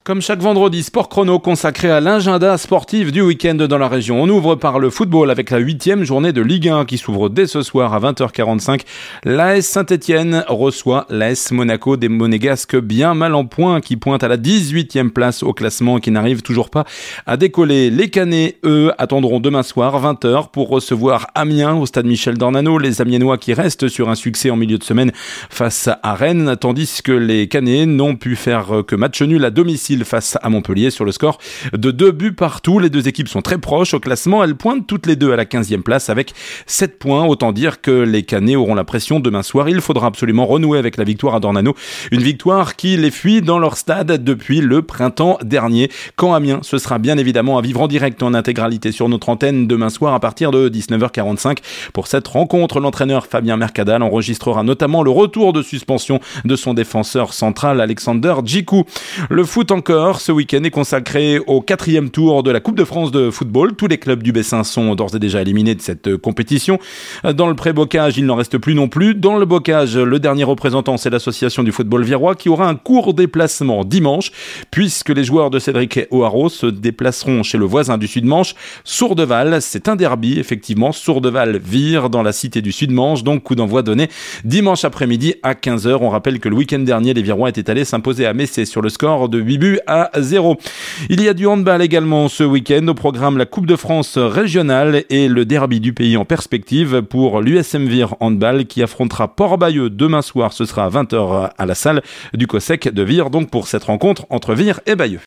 Comme chaque vendredi, Sport Chrono consacré à l'agenda sportif du week-end dans la région. On ouvre par le football avec la 8e journée de Ligue 1 qui s'ouvre dès ce soir à 20h45. L'AS Saint-Etienne reçoit l'AS Monaco, des Monégasques bien mal en point qui pointent à la 18e place au classement et qui n'arrivent toujours pas à décoller. Les Canets, eux, attendront demain soir 20h pour recevoir Amiens au stade Michel Dornano. Les Amiénois qui restent sur un succès en milieu de semaine face à Rennes, tandis que les Canets n'ont pu faire que match nul à domicile face à Montpellier sur le score de 2 buts partout. Les deux équipes sont très proches au classement. Elles pointent toutes les deux à la 15e place avec 7 points. Autant dire que les Canets auront la pression demain soir. Il faudra absolument renouer avec la victoire à Dornano. Une victoire qui les fuit dans leur stade depuis le printemps dernier. Quand Amiens, ce sera bien évidemment à vivre en direct en intégralité sur notre antenne demain soir à partir de 19h45. Pour cette rencontre, l'entraîneur Fabien Mercadal enregistrera notamment le retour de suspension de son défenseur central Alexander Djikou. Le foot encore, ce week-end est consacré au 4e tour de la Coupe de France de football. Tous les clubs du Bessin sont d'ores et déjà éliminés de cette compétition. Dans le pré-bocage, il n'en reste plus non plus. Dans le bocage, le dernier représentant, c'est l'association du football virois qui aura un court déplacement dimanche, puisque les joueurs de Cédric O'Haraud se déplaceront chez le voisin du Sud-Manche, Sourdeval. C'est un derby, effectivement. Sourdeval-Vire dans la cité du Sud-Manche. Donc, coup d'envoi donné dimanche après-midi à 15h. On rappelle que le week-end dernier, les Virois étaient allés s'imposer à Messé sur le score de 8 buts à 0. Il y a du handball également ce week-end. Au programme, la Coupe de France régionale et le derby du pays en perspective pour l'USM Vire handball qui affrontera Port-Bayeux demain soir. Ce sera à 20h à la salle du COSEC de Vire, donc pour cette rencontre entre Vire et Bayeux.